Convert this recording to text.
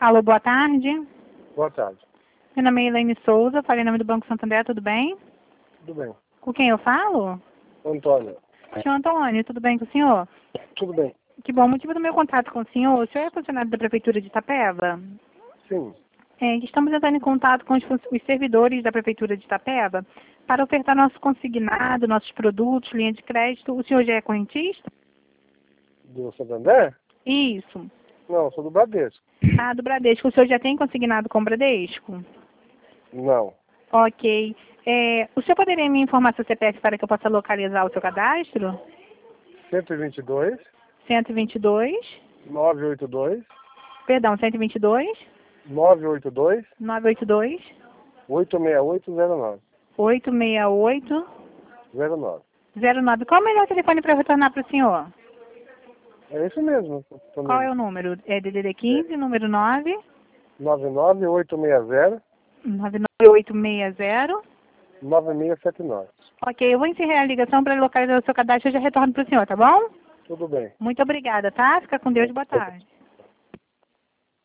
Alô, boa tarde. Boa tarde. Meu nome é Elaine Souza, falei em nome do Banco Santander, tudo bem? Tudo bem. Com quem eu falo? Antônio. Senhor Antônio, tudo bem com o senhor? Tudo bem. Que bom, o motivo do meu contato com o senhor é funcionário da Prefeitura de Itapeva? Sim. Estamos entrando em contato com os servidores da Prefeitura de Itapeva para ofertar nosso consignado, nossos produtos, linha de crédito. O senhor já é correntista? Do Santander? Isso. Não, sou do Bradesco. Ah, do Bradesco. O senhor já tem consignado com o Bradesco? Não. Ok. O senhor poderia me informar seu CPF para que eu possa localizar o seu cadastro? 122 122, 982 perdão, 122, 982 982, 86809. 868, 09. 09. Qual é o melhor telefone para eu retornar para o senhor? É isso mesmo. Qual é o número? É DDD 15, número 9, 99860 99860. 9679. Ok, eu vou encerrar a ligação para localizar o seu cadastro e eu já retorno para o senhor, tá bom? Tudo bem. Muito obrigada, tá? Fica com Deus, boa tarde.